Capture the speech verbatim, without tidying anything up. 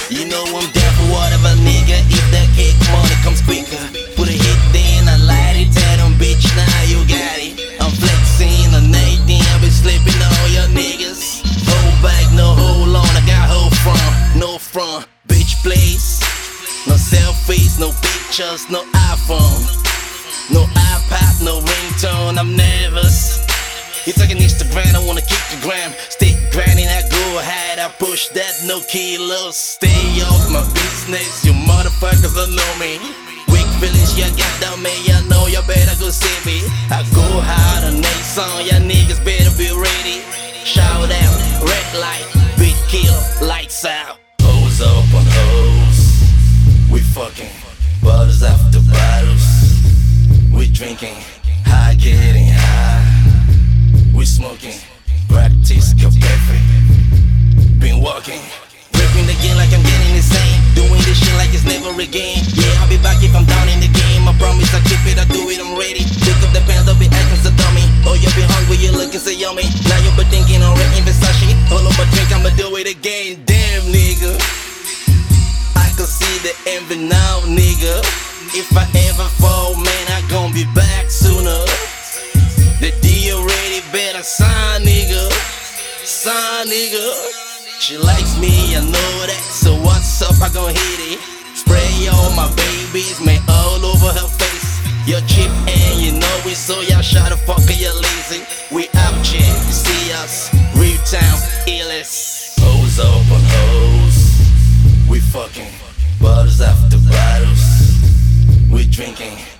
You know I'm down for whatever, nigga. If that cake money comes quicker, put a hit then I light it. Tell them bitch, now you got it. I'm flexing on eighteen, I been slipping all your niggas. Hold back, no hold on, I got hold from, no front, bitch please. No selfies, no pictures, no iPhone, no iPad, no ringtone. I'm nervous. You talking Instagram, I wanna kick the gram. Stick grinding, I go ahead, I push that, no kilos. Stay off my business, you motherfuckers don't know me. Weak feelings, you got down me, I know you better go see me. I go hard on next song, y'all niggas better be ready. Shout out, red light, beat kill, lights out. Hoes up on hoes, we fucking, bottles after bottles. We drinking, high getting high. We smoking, practice get perfect. Been walking, ripping again like I'm getting insane. Doing this shit like it's never again. Yeah, I'll be back if I'm down in the game. I promise I keep it, I do it, I'm ready. Pick up the pants, I'll be acting so dummy. Oh, you be hungry, you looking so yummy. Now you be thinking on Red in Versace. Hold on my drink, I'ma do it again. Damn, nigga, I can see the envy now, nigga. If I ever fall, man, I gon' be back sooner. The deal already better sign, nigga. Sign, nigga. She likes me, I know that. So what's up, I gon' hit it. Spray all my babies, man, all over her face. You're cheap and you know it, so y'all shut the fuck up, you're lazy. We out here, you see us, real town, illest. Hoes up on hoes, we fucking, bottles after bottles. We drinking.